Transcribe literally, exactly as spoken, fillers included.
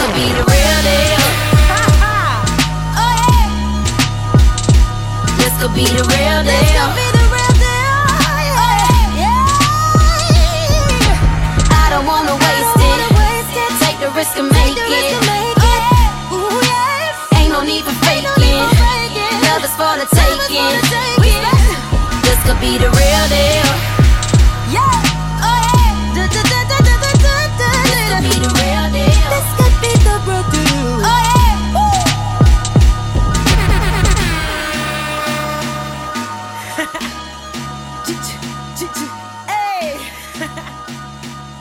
could be the real deal. This could be the real deal. I don't wanna waste it. Take the risk and make it. Ain't no need for faking. Love is for the taking. This could be the real deal.